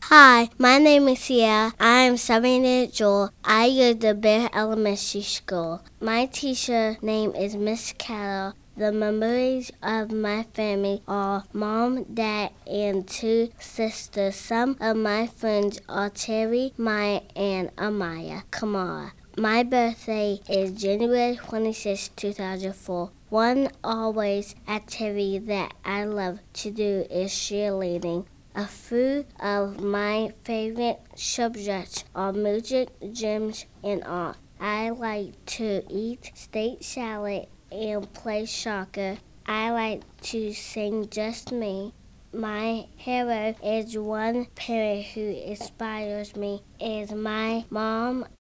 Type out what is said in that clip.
Hi, my name is Sierra. I am 7 years old. I go to Bear Elementary School. My teacher name is Miss Carol. The memories of my family are mom, dad, and 2 sisters. Some of my friends are Terry, Maya, and Amaya Kamara. My birthday is January 26, 2004. One always activity that I love to do is cheerleading. A few of my favorite subjects are music, gyms, and art. I like to eat steak salad and play soccer. I like to sing Just Me. My hero is one parent who inspires me is my mom.